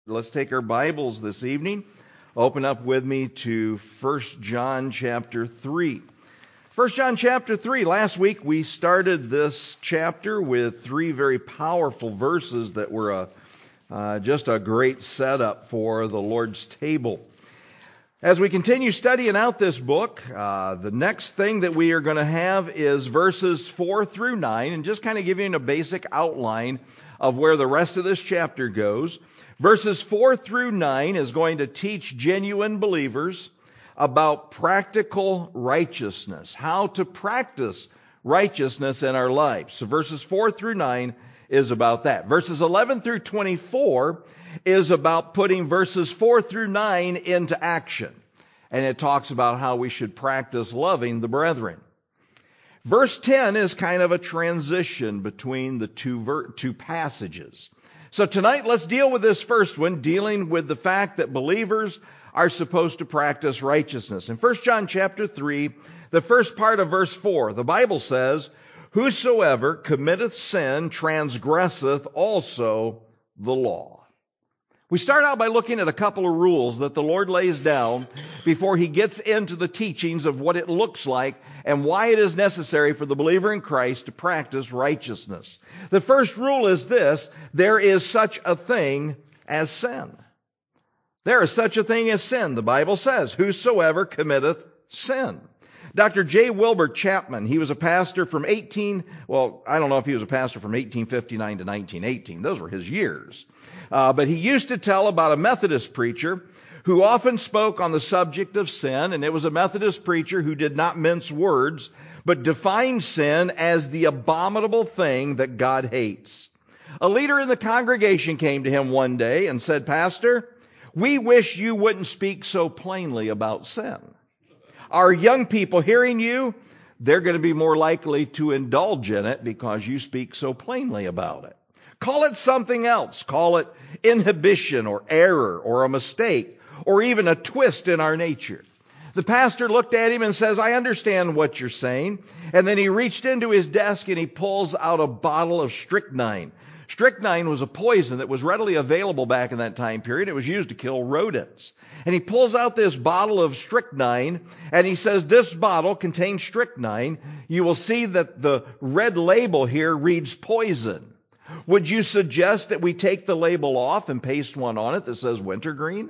Let's take our Bibles this evening. Open up with me to 1 John chapter 3. 1 John chapter 3. Last week we started this chapter with three very powerful verses that were just a great setup for the Lord's table. As we continue studying out this book, the next thing that we are going to have is verses 4 through 9, and just kind of giving a basic outline of where the rest of this chapter goes. Verses 4 through 9 is going to teach genuine believers about practical righteousness, how to practice righteousness in our lives. So verses 4 through 9 is about that. Verses 11 through 24 is about putting verses 4 through 9 into action. And it talks about how we should practice loving the brethren. Verse 10 is kind of a transition between the two passages. So tonight, let's deal with this first one, dealing with the fact that believers are supposed to practice righteousness. In 1 John chapter 3, the first part of verse 4, the Bible says, "Whosoever committeth sin transgresseth also the law." We start out by looking at a couple of rules that the Lord lays down before He gets into the teachings of what it looks like and why it is necessary for the believer in Christ to practice righteousness. The first rule is this: there is such a thing as sin. There is such a thing as sin. The Bible says, "Whosoever committeth sin." Dr. J. Wilbur Chapman, he was a pastor from I don't know if he was a pastor from 1859 to 1918. Those were his years. But he used to tell about a Methodist preacher who often spoke on the subject of sin, and it was a Methodist preacher who did not mince words, but defined sin as the abominable thing that God hates. A leader in the congregation came to him one day and said, "Pastor, we wish you wouldn't speak so plainly about sin. Our young people hearing you, they're going to be more likely to indulge in it because you speak so plainly about it. Call it something else. Call it inhibition or error or a mistake or even a twist in our nature." The pastor looked at him and says, "I understand what you're saying." And then he reached into his desk and he pulls out a bottle of strychnine. Strychnine was a poison that was readily available back in that time period. It was used to kill rodents. And he pulls out this bottle of strychnine and he says, "This bottle contains strychnine. You will see that the red label here reads poison. Would you suggest that we take the label off and paste one on it that says wintergreen?"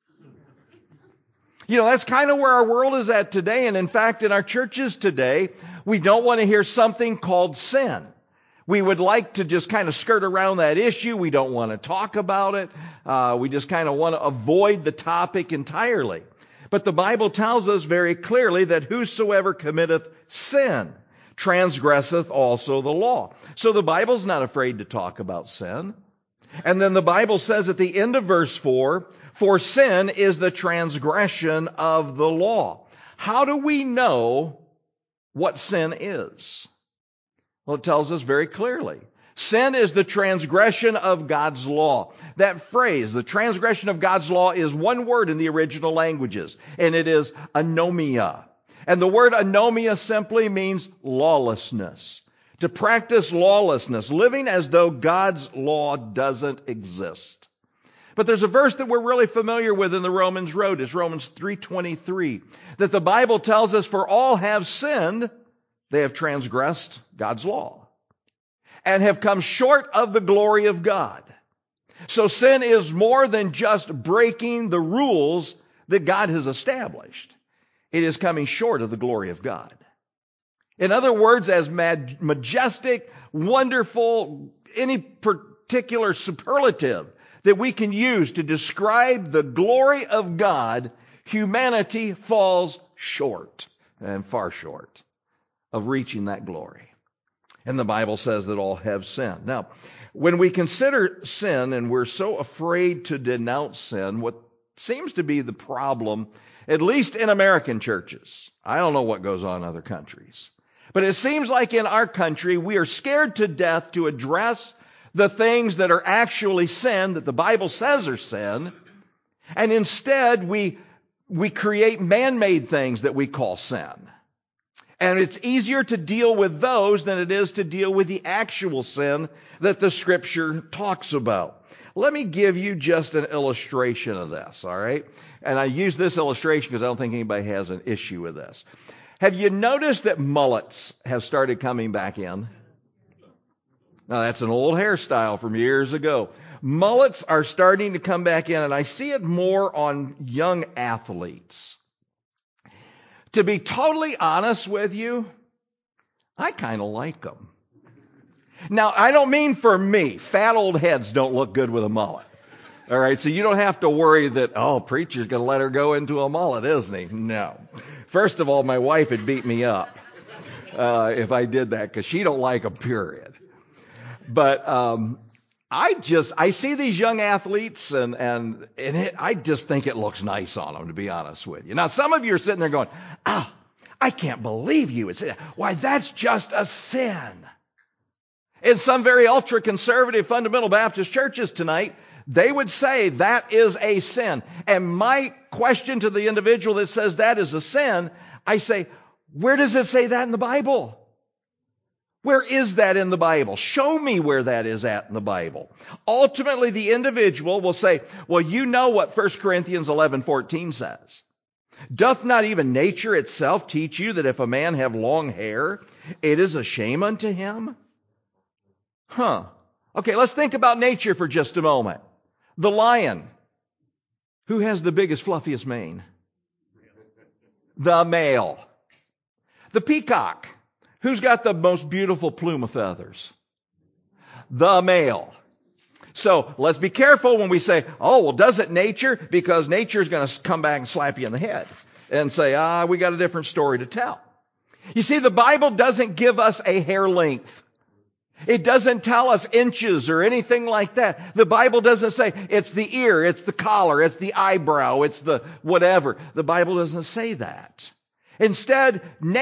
You know, that's kind of where our world is at today. And in fact, in our churches today, we don't want to hear something called sin. We would like to just kind of skirt around that issue. We don't want to talk about it. We just kind of want to avoid the topic entirely. But the Bible tells us very clearly that whosoever committeth sin transgresseth also the law. So the Bible's not afraid to talk about sin. And then the Bible says at the end of verse 4, "For sin is the transgression of the law." How do we know what sin is? Well, it tells us very clearly. Sin is the transgression of God's law. That phrase, the transgression of God's law, is one word in the original languages, and it is anomia. And the word anomia simply means lawlessness. To practice lawlessness, living as though God's law doesn't exist. But there's a verse that we're really familiar with in the Romans Road. It's Romans 3:23, that the Bible tells us, "For all have sinned, they have transgressed God's law, and have come short of the glory of God." So sin is more than just breaking the rules that God has established. It is coming short of the glory of God. In other words, as majestic, wonderful, any particular superlative that we can use to describe the glory of God, humanity falls short, and far short, of reaching that glory. And the Bible says that all have sinned. Now, when we consider sin and we're so afraid to denounce sin, what seems to be the problem, at least in American churches, I don't know what goes on in other countries, but it seems like in our country we are scared to death to address the things that are actually sin, that the Bible says are sin, and instead we create man-made things that we call sin. And it's easier to deal with those than it is to deal with the actual sin that the Scripture talks about. Let me give you just an illustration of this, all right? And I use this illustration because I don't think anybody has an issue with this. Have you noticed that mullets have started coming back in? Now, that's an old hairstyle from years ago. Mullets are starting to come back in, and I see it more on young athletes. To be totally honest with you, I kind of like them. Now, I don't mean for me. Fat old heads don't look good with a mullet. All right, so you don't have to worry that, preacher's going to let her go into a mullet, isn't he? No. First of all, my wife would beat me up if I did that because she don't like them, period. But I see these young athletes I just think it looks nice on them, to be honest with you. Now, some of you are sitting there going, I can't believe you would say that. Why, that's just a sin. In some very ultra-conservative fundamental Baptist churches tonight, they would say that is a sin. And my question to the individual that says that is a sin, I say, where does it say that in the Bible? Where is that in the Bible? Show me where that is at in the Bible. Ultimately, the individual will say, well, you know what 1 Corinthians 11:14 says. Doth not even nature itself teach you that if a man have long hair, it is a shame unto him? Okay, let's think about nature for just a moment. The lion. Who has the biggest, fluffiest mane? The male. The peacock. Who's got the most beautiful plume of feathers? The male. So let's be careful when we say, doesn't nature? Because nature's going to come back and slap you in the head and say, we got a different story to tell. You see, the Bible doesn't give us a hair length. It doesn't tell us inches or anything like that. The Bible doesn't say it's the ear, it's the collar, it's the eyebrow, it's the whatever. The Bible doesn't say that. Instead,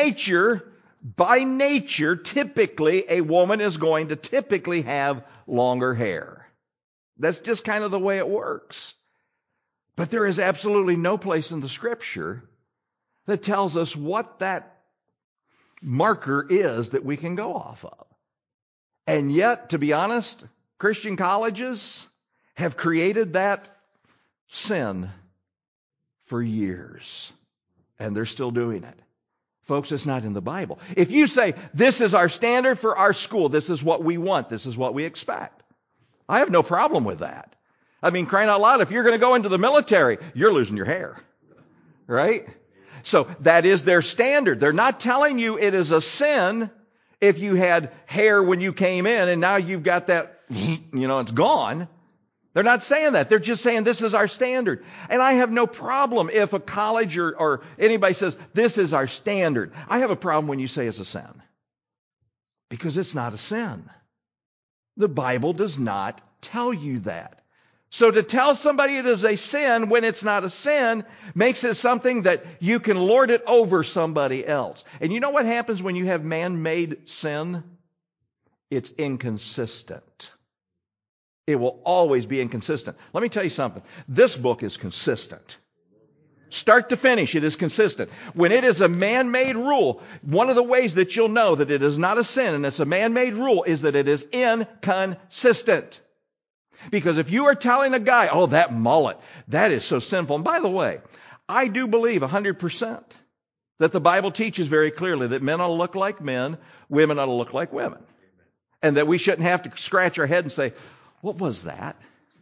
by nature, typically, a woman is going to typically have longer hair. That's just kind of the way it works. But there is absolutely no place in the Scripture that tells us what that marker is that we can go off of. And yet, to be honest, Christian colleges have created that sin for years. And they're still doing it. Folks, it's not in the Bible. If you say, this is our standard for our school, this is what we want, this is what we expect, I have no problem with that. I mean, crying out loud, if you're going to go into the military, you're losing your hair. Right? So that is their standard. They're not telling you it is a sin if you had hair when you came in and now you've got that, it's gone. They're not saying that. They're just saying this is our standard. And I have no problem if a college or anybody says this is our standard. I have a problem when you say it's a sin. Because it's not a sin. The Bible does not tell you that. So to tell somebody it is a sin when it's not a sin makes it something that you can lord it over somebody else. And you know what happens when you have man-made sin? It's inconsistent. It will always be inconsistent. Let me tell you something. This book is consistent. Start to finish, it is consistent. When it is a man-made rule, one of the ways that you'll know that it is not a sin and it's a man-made rule is that it is inconsistent. Because if you are telling a guy, that mullet, that is so sinful. And by the way, I do believe 100% that the Bible teaches very clearly that men ought to look like men, women ought to look like women. And that we shouldn't have to scratch our head and say, what was that?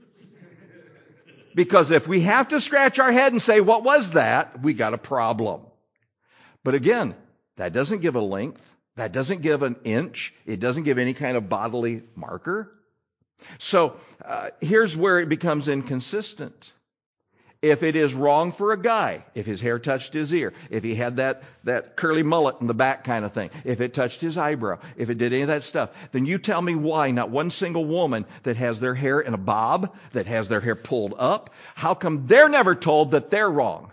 Because if we have to scratch our head and say, what was that? We got a problem. But again, that doesn't give a length. That doesn't give an inch. It doesn't give any kind of bodily marker. So here's where it becomes inconsistent. If it is wrong for a guy, if his hair touched his ear, if he had that curly mullet in the back kind of thing, if it touched his eyebrow, if it did any of that stuff, then you tell me why not one single woman that has their hair in a bob, that has their hair pulled up, how come they're never told that they're wrong?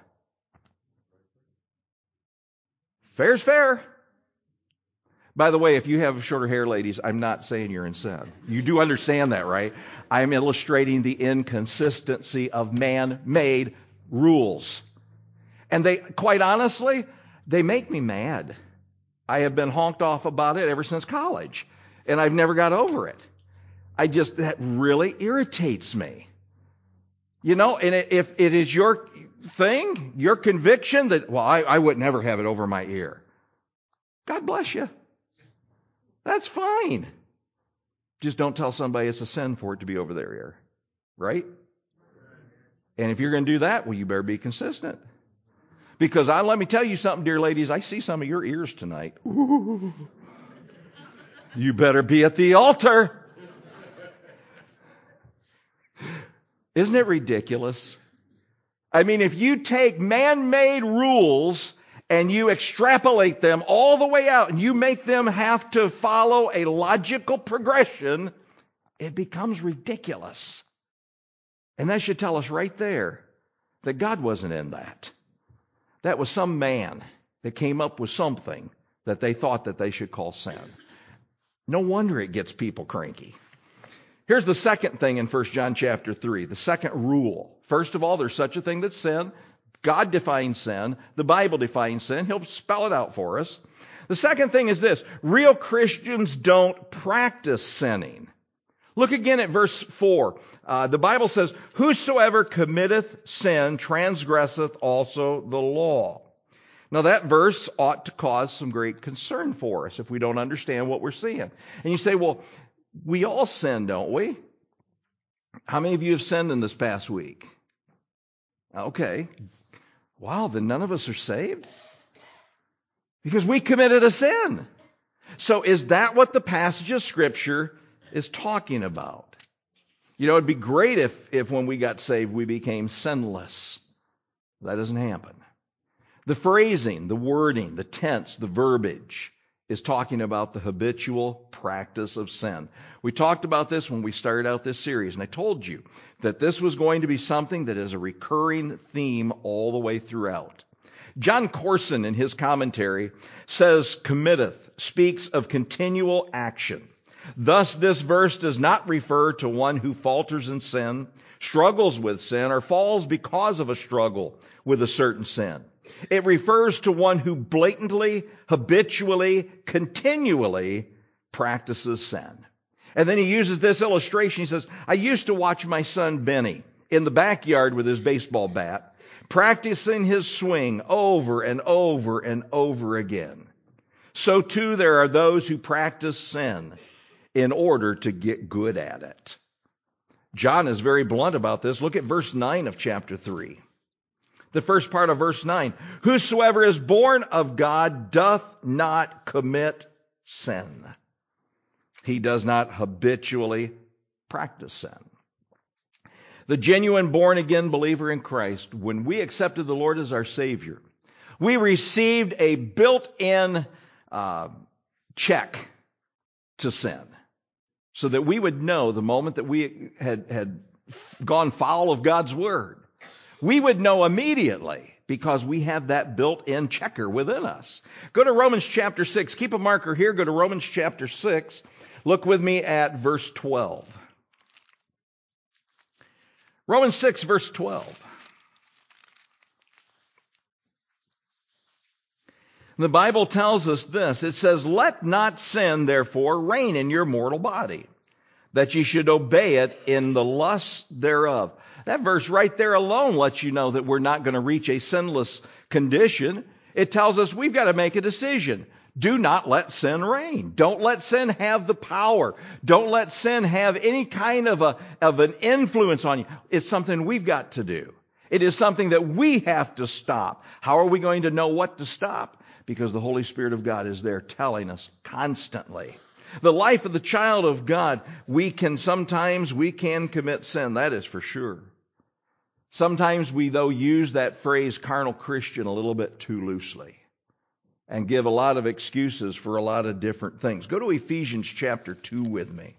Fair's fair. By the way, if you have shorter hair, ladies, I'm not saying you're in sin. You do understand that, right? I'm illustrating the inconsistency of man-made rules. And quite honestly, they make me mad. I have been honked off about it ever since college, and I've never got over it. That really irritates me. And if it is your thing, your conviction that, well, I would never have it over my ear. God bless you. That's fine. Just don't tell somebody it's a sin for it to be over their ear. Right? And if you're going to do that, well, you better be consistent. Because let me tell you something, dear ladies, I see some of your ears tonight. Ooh. You better be at the altar. Isn't it ridiculous? I mean, if you take man-made rules and you extrapolate them all the way out and you make them have to follow a logical progression, it becomes ridiculous. And that should tell us right there that God wasn't in that. That was some man that came up with something that they thought that they should call sin. No wonder it gets people cranky. Here's the second thing in 1 John chapter 3, the second rule. First of all, there's such a thing that's sin. God defines sin. The Bible defines sin. He'll spell it out for us. The second thing is this. Real Christians don't practice sinning. Look again at verse 4. The Bible says, whosoever committeth sin transgresseth also the law. Now that verse ought to cause some great concern for us if we don't understand what we're seeing. And you say, well, we all sin, don't we? How many of you have sinned in this past week? Okay. Wow, then none of us are saved? Because we committed a sin. So is that what the passage of Scripture is talking about? It'd be great if when we got saved we became sinless. That doesn't happen. The phrasing, the wording, the tense, the verbiage is talking about the habitual practice of sin. We talked about this when we started out this series, and I told you that this was going to be something that is a recurring theme all the way throughout. John Corson, in his commentary, says committeth speaks of continual action. Thus, this verse does not refer to one who falters in sin, struggles with sin, or falls because of a struggle with a certain sin. It refers to one who blatantly, habitually, continually practices sin. And then he uses this illustration. He says, I used to watch my son Benny in the backyard with his baseball bat, practicing his swing over and over and over again. So too there are those who practice sin in order to get good at it. John is very blunt about this. Look at verse 9 of chapter 3. The first part of verse 9. Whosoever is born of God doth not commit sin. He does not habitually practice sin. The genuine born-again believer in Christ, when we accepted the Lord as our Savior, we received a built-in check to sin, so that we would know the moment that we had gone foul of God's Word. We would know immediately because we have that built-in checker within us. Go to Romans chapter 6. Keep a marker here. Go to Romans chapter 6. Look with me at verse 12. Romans 6, verse 12. The Bible tells us this. It says, let not sin, therefore, reign in your mortal body, that ye should obey it in the lust thereof. That verse right there alone lets you know that we're not going to reach a sinless condition. It tells us we've got to make a decision. Do not let sin reign. Don't let sin have the power. Don't let sin have any kind of an influence on you. It's something we've got to do. It is something that we have to stop. How are we going to know what to stop? Because the Holy Spirit of God is there telling us constantly. The life of the child of God, we can commit sin. That is for sure. Sometimes we, though, use that phrase carnal Christian a little bit too loosely and give a lot of excuses for a lot of different things. Go to Ephesians chapter 2 with me.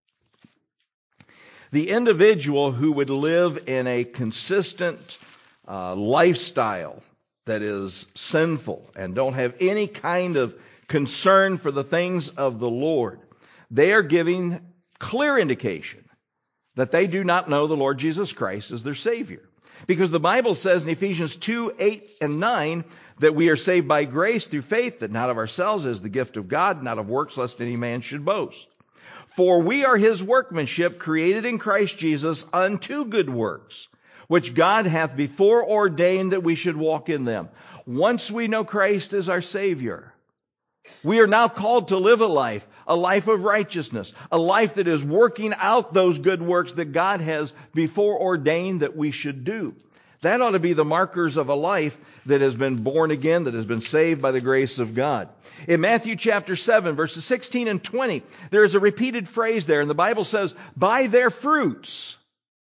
The individual who would live in a consistent lifestyle that is sinful and don't have any kind of concern for the things of the Lord, they are giving clear indication that they do not know the Lord Jesus Christ as their Savior. Because the Bible says in Ephesians 2, 8 and 9 that we are saved by grace through faith, that not of ourselves is the gift of God, not of works, lest any man should boast. For we are his workmanship, created in Christ Jesus unto good works, which God hath before ordained that we should walk in them. Once we know Christ as our Savior, we are now called to live a life of righteousness, a life that is working out those good works that God has before ordained that we should do. That ought to be the markers of a life that has been born again, that has been saved by the grace of God. In Matthew chapter 7, verses 16 and 20, there is a repeated phrase there, and the Bible says, by their fruits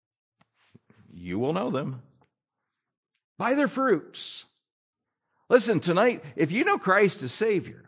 you will know them. By their fruits. Listen, tonight, if you know Christ as Savior,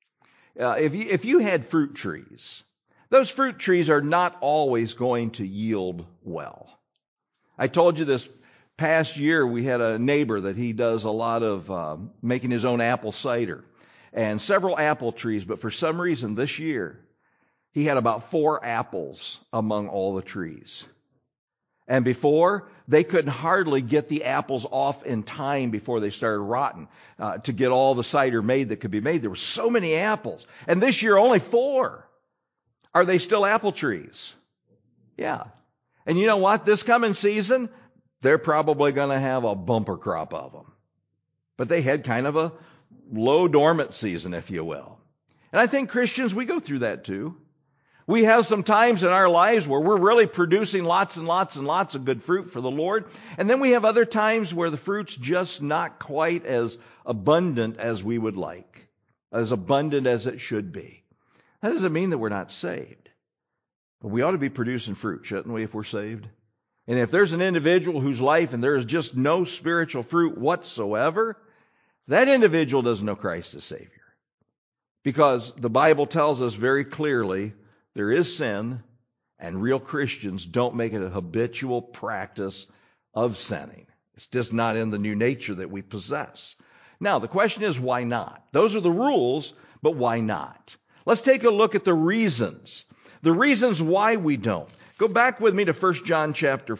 if you had fruit trees, those fruit trees are not always going to yield well. I told you this past year we had a neighbor that he does a lot of making his own apple cider and several apple trees, but for some reason this year he had about 4 apples among all the trees. And before, they couldn't hardly get the apples off in time before they started rotting to get all the cider made that could be made. There were so many apples. And this year, only 4. Are they still apple trees? Yeah. And you know what? This coming season, they're probably going to have a bumper crop of them. But they had kind of a low dormant season, if you will. And I think Christians, we go through that too. We have some times in our lives where we're really producing lots and lots and lots of good fruit for the Lord. And then we have other times where the fruit's just not quite as abundant as we would like, as abundant as it should be. That doesn't mean that we're not saved. But we ought to be producing fruit, shouldn't we, if we're saved? And if there's an individual whose life and there is just no spiritual fruit whatsoever, that individual doesn't know Christ as Savior. Because the Bible tells us very clearly there is sin, and real Christians don't make it a habitual practice of sinning. It's just not in the new nature that we possess. Now, the question is, why not? Those are the rules, but why not? Let's take a look at the reasons. The reasons why we don't. Go back with me to 1 John chapter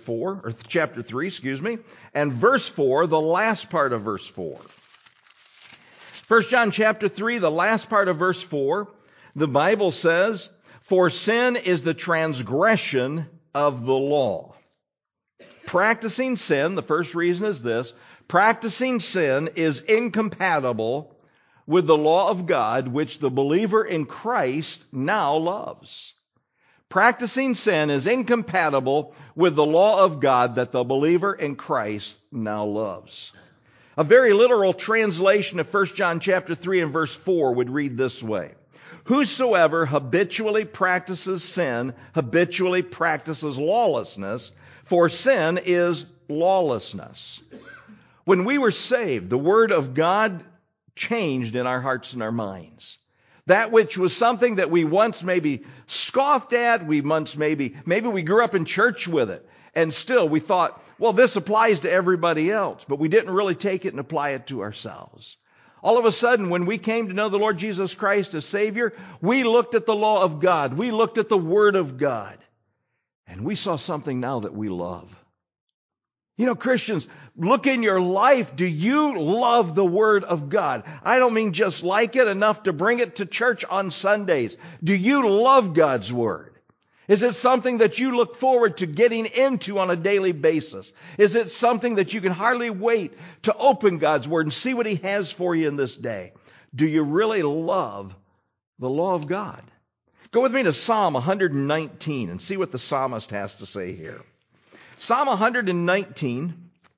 3, and verse 4, the last part of verse 4. 1 John chapter 3, the last part of verse 4, the Bible says, for sin is the transgression of the law. Practicing sin, the first reason is this, practicing sin is incompatible with the law of God, which the believer in Christ now loves. Practicing sin is incompatible with the law of God that the believer in Christ now loves. A very literal translation of 1 John chapter 3 and verse 4 would read this way. Whosoever habitually practices sin, habitually practices lawlessness, for sin is lawlessness. When we were saved, the Word of God changed in our hearts and our minds. That which was something that we once maybe scoffed at, maybe we grew up in church with it, and still we thought, well, this applies to everybody else, but we didn't really take it and apply it to ourselves. All of a sudden, when we came to know the Lord Jesus Christ as Savior, we looked at the law of God. We looked at the Word of God. And we saw something now that we love. You know, Christians, look in your life. Do you love the Word of God? I don't mean just like it enough to bring it to church on Sundays. Do you love God's Word? Is it something that you look forward to getting into on a daily basis? Is it something that you can hardly wait to open God's Word and see what He has for you in this day? Do you really love the law of God? Go with me to Psalm 119 and see what the psalmist has to say here. Psalm 119,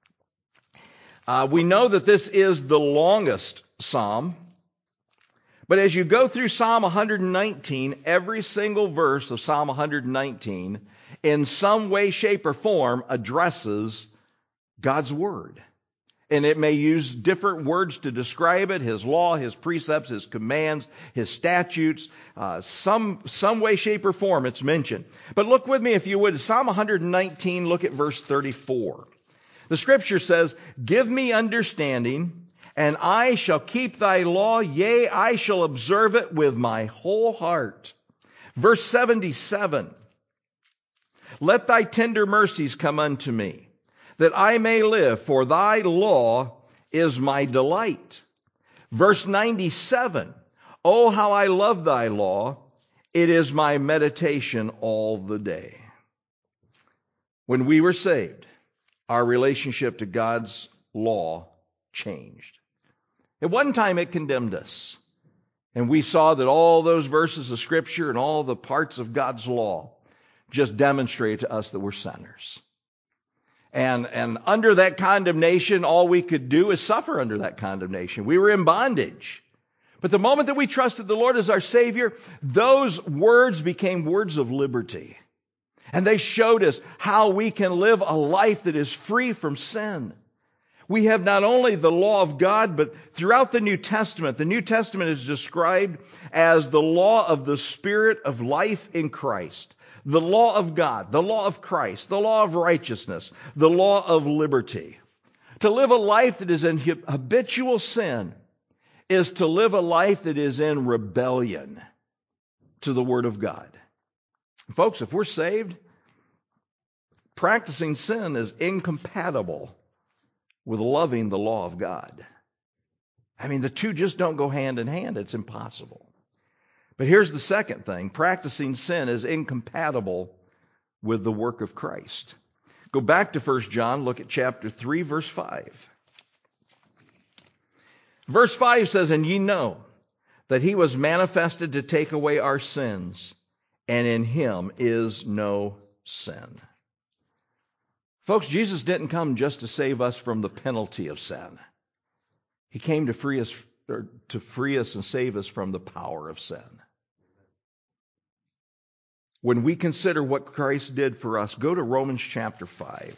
we know that this is the longest psalm. But as you go through Psalm 119, every single verse of Psalm 119 in some way, shape, or form addresses God's Word. And it may use different words to describe it, His law, His precepts, His commands, His statutes, some way, shape, or form it's mentioned. But look with me, if you would, Psalm 119, look at verse 34. The Scripture says, give me understanding, and I shall keep thy law, yea, I shall observe it with my whole heart. Verse 77, let thy tender mercies come unto me, that I may live, for thy law is my delight. Verse 97, oh, how I love thy law. It is my meditation all the day. When we were saved, our relationship to God's law changed. At one time, it condemned us. And we saw that all those verses of Scripture and all the parts of God's law just demonstrate to us that we're sinners. And under that condemnation, all we could do is suffer under that condemnation. We were in bondage. But the moment that we trusted the Lord as our Savior, those words became words of liberty. And they showed us how we can live a life that is free from sin. We have not only the law of God, but throughout the New Testament is described as the law of the Spirit of life in Christ. The law of God, the law of Christ, the law of righteousness, the law of liberty. To live a life that is in habitual sin is to live a life that is in rebellion to the Word of God. Folks, if we're saved, practicing sin is incompatible with loving the law of God. I mean, the two just don't go hand in hand. It's impossible. But here's the second thing. Practicing sin is incompatible with the work of Christ. Go back to 1 John, look at chapter 3, verse 5. Verse 5 says, "And ye know that he was manifested to take away our sins, and in him is no sin." Folks, Jesus didn't come just to save us from the penalty of sin. He came to free us and save us from the power of sin. When we consider what Christ did for us, go to Romans chapter 5.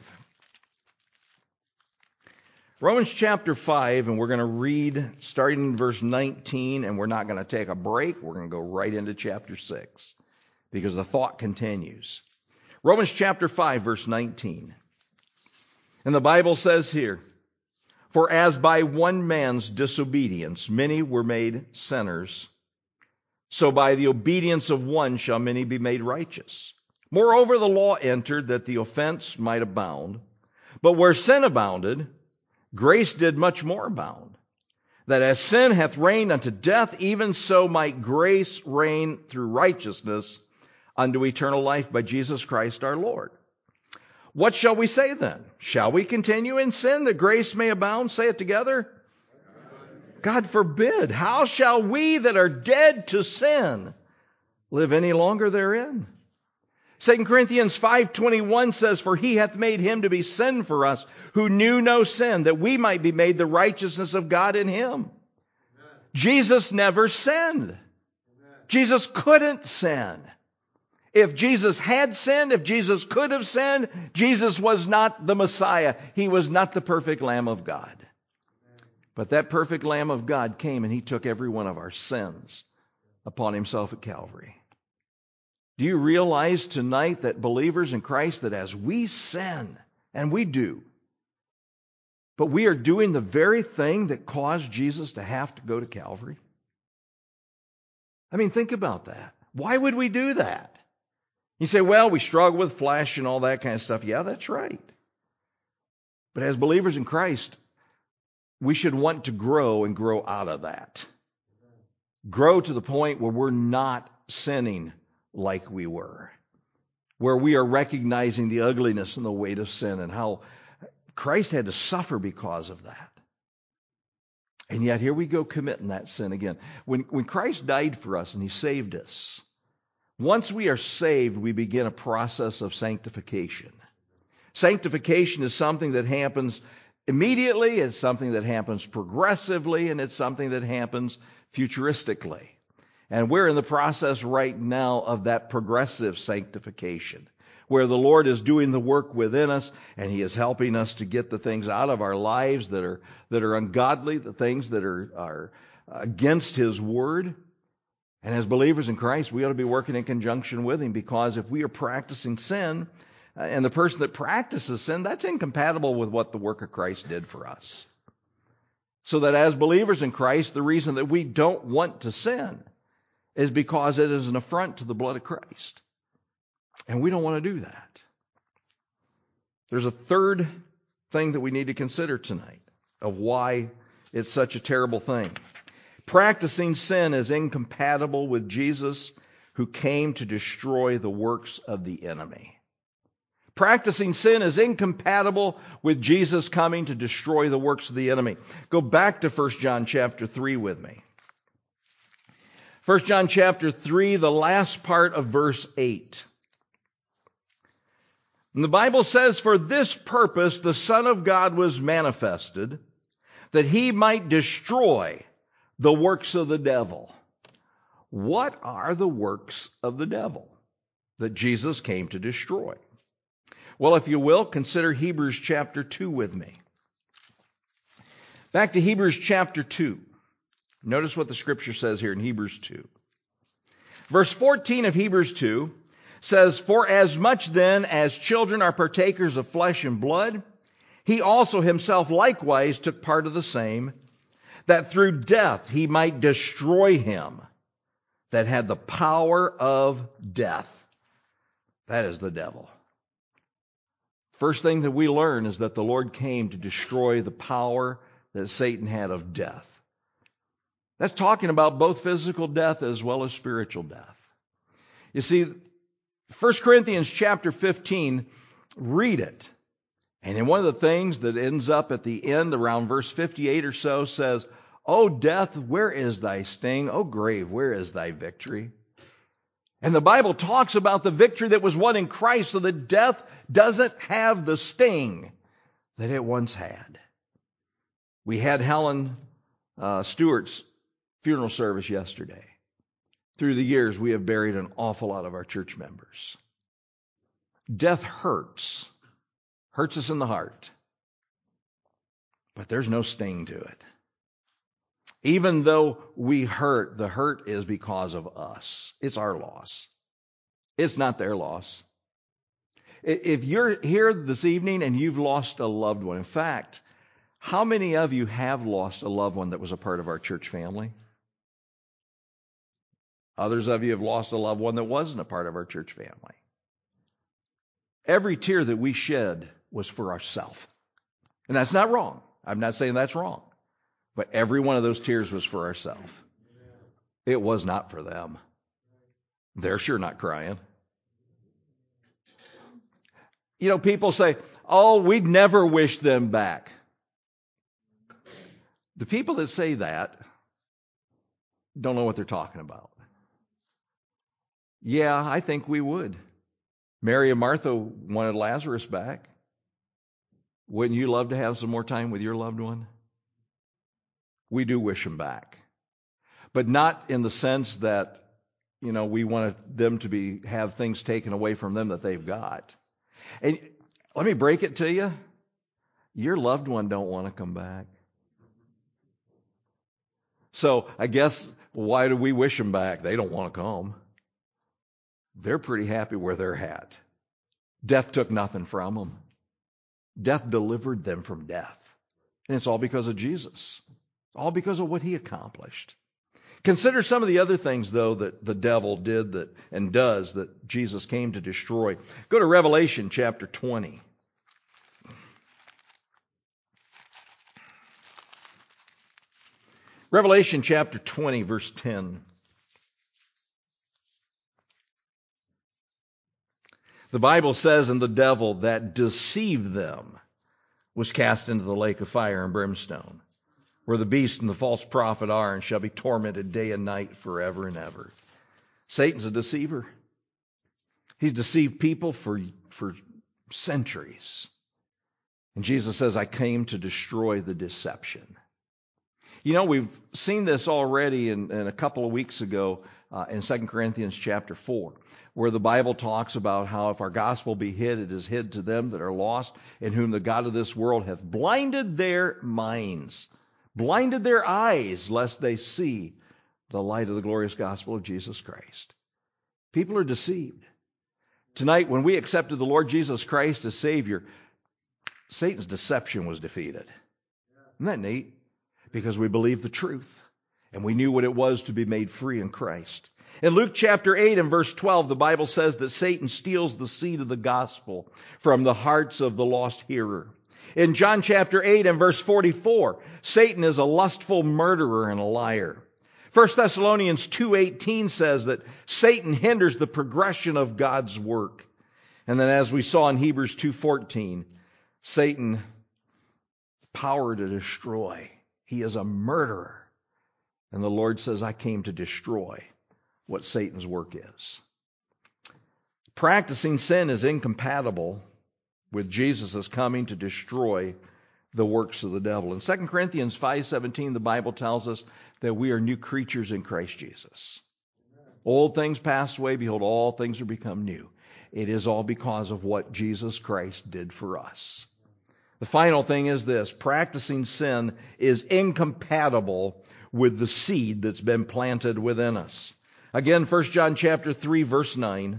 Romans chapter 5, and we're going to read starting in verse 19, and we're not going to take a break. We're going to go right into chapter 6 because the thought continues. Romans chapter 5, verse 19. And the Bible says here, "For as by one man's disobedience many were made sinners, so by the obedience of one shall many be made righteous. Moreover, the law entered that the offense might abound. But where sin abounded, grace did much more abound. That as sin hath reigned unto death, even so might grace reign through righteousness unto eternal life by Jesus Christ our Lord. What shall we say then? Shall we continue in sin that grace may abound?" Say it together. God forbid. How shall we that are dead to sin live any longer therein? 2 Corinthians 5:21 says, "For he hath made him to be sin for us, who knew no sin, that we might be made the righteousness of God in him." Amen. Jesus never sinned. Amen. Jesus couldn't sin. If Jesus had sinned, if Jesus could have sinned, Jesus was not the Messiah. He was not the perfect Lamb of God. But that perfect Lamb of God came and he took every one of our sins upon himself at Calvary. Do you realize tonight that believers in Christ, that as we sin, and we do, but we are doing the very thing that caused Jesus to have to go to Calvary? I mean, think about that. Why would we do that? You say, well, we struggle with flesh and all that kind of stuff. Yeah, that's right. But as believers in Christ, we should want to grow and grow out of that. Grow to the point where we're not sinning like we were. Where we are recognizing the ugliness and the weight of sin and how Christ had to suffer because of that. And yet here we go committing that sin again. When Christ died for us and he saved us, once we are saved, we begin a process of sanctification. Sanctification is something that happens immediately, it's something that happens progressively, and it's something that happens futuristically. And we're in the process right now of that progressive sanctification, where the Lord is doing the work within us, and he is helping us to get the things out of our lives that are ungodly, the things that are against his word. And as believers in Christ, we ought to be working in conjunction with him, because if we are practicing sin, and the person that practices sin, that's incompatible with what the work of Christ did for us. So that as believers in Christ, the reason that we don't want to sin is because it is an affront to the blood of Christ. And we don't want to do that. There's a third thing that we need to consider tonight of why it's such a terrible thing. Practicing sin is incompatible with Jesus, who came to destroy the works of the enemy. Practicing sin is incompatible with Jesus coming to destroy the works of the enemy. Go back to 1 John chapter 3 with me. 1 John chapter 3, the last part of verse 8. And the Bible says, "For this purpose the Son of God was manifested, that he might destroy the works of the devil." What are the works of the devil that Jesus came to destroy? Well, if you will, consider Hebrews chapter 2 with me. Back to Hebrews chapter 2. Notice what the scripture says here in Hebrews 2. Verse 14 of Hebrews 2 says, "For as much then as children are partakers of flesh and blood, he also himself likewise took part of the same, that through death he might destroy him that had the power of death." That is the devil. First thing that we learn is that the Lord came to destroy the power that Satan had of death. That's talking about both physical death as well as spiritual death. You see, 1 Corinthians chapter 15, read it. And in one of the things that ends up at the end, around verse 58 or so, says, "O death, where is thy sting? O grave, where is thy victory?" And the Bible talks about the victory that was won in Christ, so that death doesn't have the sting that it once had. We had Helen Stewart's funeral service yesterday. Through the years, we have buried an awful lot of our church members. Death hurts us in the heart, but there's no sting to it. Even though we hurt, the hurt is because of us. It's our loss. It's not their loss. If you're here this evening and you've lost a loved one, in fact, how many of you have lost a loved one that was a part of our church family? Others of you have lost a loved one that wasn't a part of our church family. Every tear that we shed was for ourselves. And that's not wrong. I'm not saying that's wrong. But every one of those tears was for ourselves. It was not for them. They're sure not crying. You know, people say, "Oh, we'd never wish them back." The people that say that don't know what they're talking about. Yeah, I think we would. Mary and Martha wanted Lazarus back. Wouldn't you love to have some more time with your loved one? We do wish him back. But not in the sense that, we want them to have things taken away from them that they've got. And let me break it to you. Your loved one don't want to come back. So I guess, why do we wish them back? They don't want to come. They're pretty happy where they're at. Death took nothing from them. Death delivered them from death. And it's all because of Jesus. All because of what he accomplished. Consider some of the other things, though, that the devil did and does that Jesus came to destroy. Go to Revelation chapter 20. Revelation chapter 20, verse 10. The Bible says, "And the devil that deceived them was cast into the lake of fire and brimstone, where the beast and the false prophet are, and shall be tormented day and night forever and ever." Satan's a deceiver. He's deceived people for centuries. And Jesus says, "I came to destroy the deception." We've seen this already in a couple of weeks ago in 2 Corinthians chapter 4, where the Bible talks about how if our gospel be hid, it is hid to them that are lost, in whom the God of this world hath blinded their minds, blinded their eyes, lest they see the light of the glorious gospel of Jesus Christ. People are deceived. Tonight, when we accepted the Lord Jesus Christ as Savior, Satan's deception was defeated. Isn't that neat? Because we believed the truth, and we knew what it was to be made free in Christ. In Luke chapter 8 and verse 12, the Bible says that Satan steals the seed of the gospel from the hearts of the lost hearer. In John chapter 8 and verse 44, Satan is a lustful murderer and a liar. 1 Thessalonians 2:18 says that Satan hinders the progression of God's work. And then as we saw in Hebrews 2:14, Satan power to destroy. He is a murderer. And the Lord says, I came to destroy what Satan's work is. Practicing sin is incompatible with Jesus' coming to destroy the works of the devil. In 2 Corinthians 5:17, the Bible tells us that we are new creatures in Christ Jesus. Old things passed away, behold, all things are become new. It is all because of what Jesus Christ did for us. The final thing is this: practicing sin is incompatible with the seed that's been planted within us. Again, 1 John chapter 3, verse 9.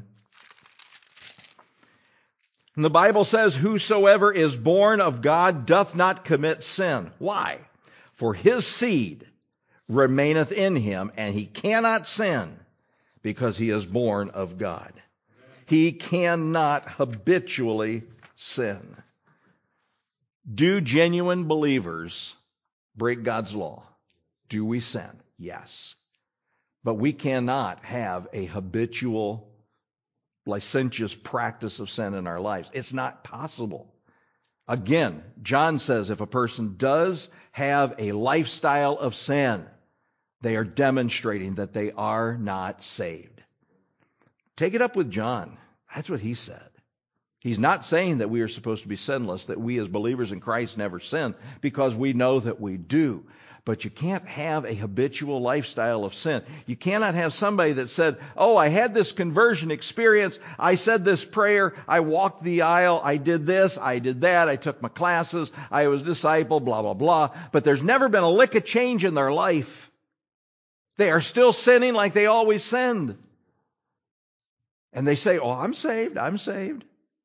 And the Bible says, whosoever is born of God doth not commit sin. Why? For his seed remaineth in him, and he cannot sin because he is born of God. He cannot habitually sin. Do genuine believers break God's law? Do we sin? Yes. But we cannot have a habitual, licentious practice of sin in our lives. It's not possible. Again, John says if a person does have a lifestyle of sin, they are demonstrating that they are not saved. Take it up with John. That's what he said. He's not saying that we are supposed to be sinless, that we as believers in Christ never sin, because we know that we do. But you can't have a habitual lifestyle of sin. You cannot have somebody that said, oh, I had this conversion experience, I said this prayer, I walked the aisle, I did this, I did that, I took my classes, I was a disciple, blah, blah, blah. But there's never been a lick of change in their life. They are still sinning like they always sinned. And they say, oh, I'm saved, I'm saved.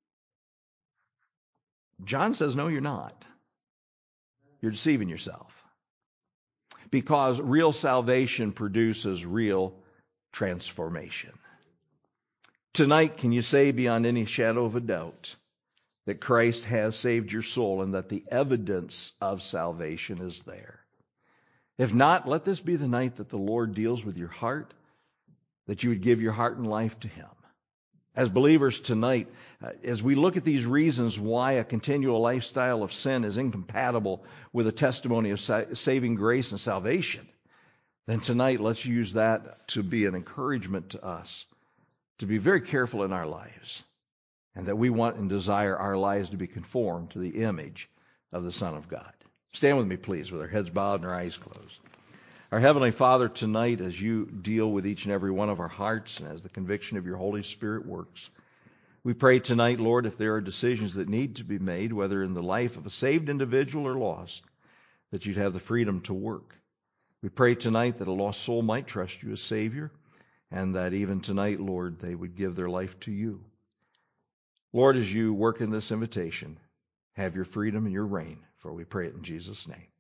John says, no, you're not. You're deceiving yourself. Because real salvation produces real transformation. Tonight, can you say beyond any shadow of a doubt that Christ has saved your soul and that the evidence of salvation is there? If not, let this be the night that the Lord deals with your heart, that you would give your heart and life to Him. As believers tonight, as we look at these reasons why a continual lifestyle of sin is incompatible with a testimony of saving grace and salvation, then tonight let's use that to be an encouragement to us to be very careful in our lives, and that we want and desire our lives to be conformed to the image of the Son of God. Stand with me, please, with our heads bowed and our eyes closed. Our Heavenly Father, tonight, as you deal with each and every one of our hearts and as the conviction of your Holy Spirit works, we pray tonight, Lord, if there are decisions that need to be made, whether in the life of a saved individual or lost, that you'd have the freedom to work. We pray tonight that a lost soul might trust you as Savior, and that even tonight, Lord, they would give their life to you. Lord, as you work in this invitation, have your freedom and your reign, for we pray it in Jesus' name.